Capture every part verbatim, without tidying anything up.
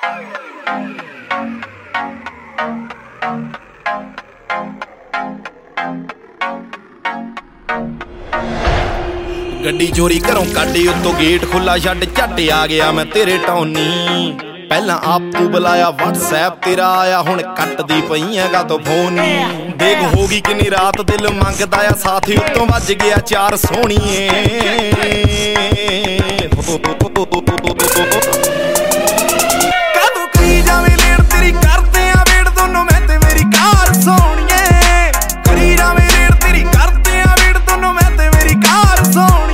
ਗੱਡੀ ਚੋਰੀ ਘਰੋਂ ਕੱਢੀ ਉੱਤੋਂ ਗੇਟ ਖੁੱਲਾ ਛੱਡ ਝੱਟ ਆ ਗਿਆ ਮੈਂ ਤੇਰੇ ਟੌਨੀ। ਪਹਿਲਾਂ ਆਪੂ ਬੁਲਾਇਆ WhatsApp ਤੇਰਾ ਆਇਆ ਹੁਣ ਕੱਟਦੀ ਪਈ ਐ ਕਾਤੋਂ ਫੋਨ। ਦੇਖ ਹੋ ਗਈ ਕਿੰਨੀ ਰਾਤ ਦਿਲ ਮੰਗਦਾ ਆ ਸਾਥੀ ਉੱਤੋਂ ਵੱਜ ਗਿਆ ਚਾਰ ਸੋਹਣੀਏ। ਕਦੋਂ ਕਰੀ ਜਾਵੇਂ ਲੇਟ ਤੇਰੀ ਕਰਦੇ ਆ ਵੇੜ ਦੋਨੋਂ ਮੈਂ ਤੇ ਮੇਰੀ ਕਾਰ ਸੋਹਣੀਏ। ਕਰੀ ਜਾਵੇਂ ਲੇਟ ਤੇਰੀ ਕਰਦੇ ਆ ਵੇੜ ਦੋਨੋਂ ਮੈਂ ਤੇ ਮੇਰੀ ਕਾਰ ਸੋਹਣੀਏ।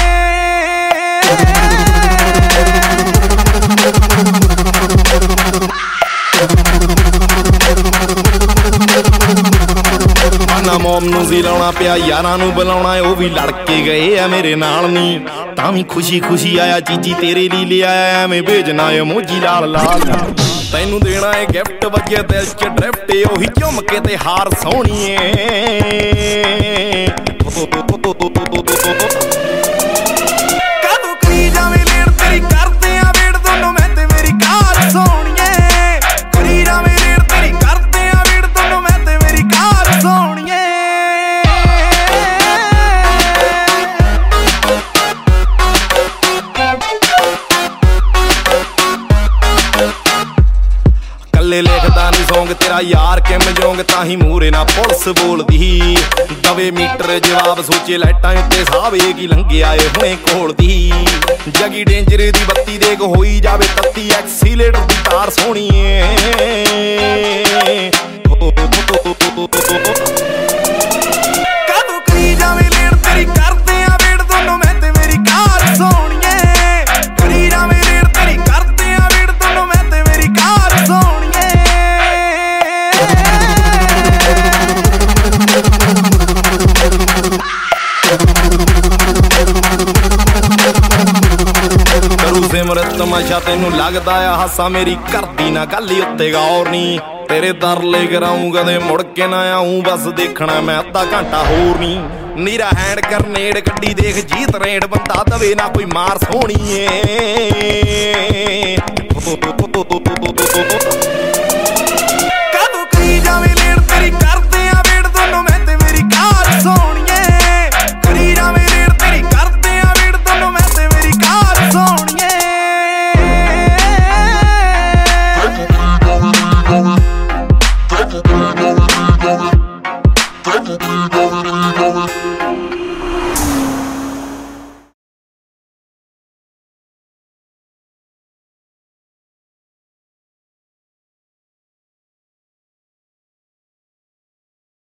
ਮੋਮ ਨੂੰ ਵੀ ਲਾਉਣਾ ਪਿਆ ਯਾਰਾਂ ਨੂੰ ਬੁਲਾਉਣਾ ਉਹ ਵੀ ਲੜ ਕੇ ਗਏ ਆ ਮੇਰੇ ਨਾਲ ਨੀ। ਤਾਂ ਵੀ ਖੁਸ਼ੀ ਖੁਸ਼ੀ ਆਇਆ ਚੀਜੀ ਤੇਰੇ ਲਈ ਲਿਆਇਆ ਐਵੇਂ ਭੇਜਣਾ ਇਮੋਜੀ ਲਾਲ ਲਾਲ। ਤੈਨੂੰ ਦੇਣਾ ਏ ਗਿਫਟ ਵੱਜੇ ਦਿਲ ਚ ਡਰਿਫਟ ਉਹੀ ਝੁਮਕੇ ਤੇ ਹਾਰ ਸੋਹਣੀਏ। ਕਦੋਂ ਕਰੀ ਜਾਵੇਂ ਲੇਟ ਤੇਰੀ ਕਰਦੇ ਆ ਵੇੜ ਦੋਨੋਂ ਮੈਂ ਤੇ ਮੇਰੀ ਕਾਰ ਸੋਹਣੀਏ। ਕਰੀ ਜਾਵੇਂ ਲੇਟ ਤੇਰੀ ਕਰਦੇ ਆ ਵੇੜ ਦੋਨੋਂ ਮੈਂ ਤੇ ਮੇਰੀ ਕਾਰ ਸੋਹਣੀਏ। ਕੱਲੇ ਲਿਖਦਾ ਨੀ ਸੌਂਗ ਤੇਰਾ ਯਾਰ ਕਿਮ ਜੋਂਗ ਤਾਂ ਹੀ ਮੂਰੇ ਨਾ ਪੁਲਿਸ ਬੋਲਦੀ। ਦਵੇ ਮੀਟਰ ਜਵਾਬ ਸੋਚੇ ਲਾਈਟਾਂ ਉੱਤੇ ਸਾਵੇ ਕੀ ਲੰਘਿਆ ਏ ਹੁਣੇ ਘੋਲਦੀ। ਜਗੀ ਡੇਂਜਰ ਦੀ ਬੱਤੀ ਦੇਖ ਹੋਈ ਜਾਵੇ ਤੱਤੀ ਐਕਸੀਲੇਟਰ ਦੀ ਤਾਰ ਸੋਹਣੀਏ। ਕਦੋਂ ਕਰੀ ਜਾਵੇਂ ਲੇਟ ਤੇਰੀ ਕਰਦੇ ਆ ਵੇੜ ਦੋਨੋਂ ਮੈਂ ਤੇ ਮੇਰੀ ਕਾਰ ਸੋਹਣੀਏ। ਕਰੀ ਜਾਵੇਂ ਲੇਟ ਤੇਰੀ ਕਰਦੇ ਆ ਵੇੜ ਦੋਨੋਂ ਮੈਂ ਤੇ ਮੇਰੀ ਕਾਰ ਸੋਹਣੀਏ। ਕਰੂ ਸਿਮਰਤ ਤਮਾਸ਼ਾ ਤੈਨੂੰ ਲੱਗਦਾ ਆ ਹਾਸਾ ਮੇਰੀ ਕਰਦੀ ਨਾ ਗੱਲ ਹੀ ਉੱਤੇ ਗੌਰ ਨੀ। ਤੇਰੇ ਦਰਲੇ ਕਰਾਊਂ ਕਦੇ ਮੁੜ ਕੇ ਨਾ ਆਊਂ ਬਸ ਦੇਖਣਾ ਮੈਂ ਅੱਧਾ ਘੰਟਾ ਹੋਰ ਨੀ। ਨੀਰਾ ਹੈਂਡ ਕਰਨੇੜ ਗੱਡੀ ਦੇਖ ਜੀਤ ਰੇਡ ਬੰਦਾ ਦਵੇ ਨਾ ਕੋਈ ਮਾਰ ਸੋਹਣੀਏ।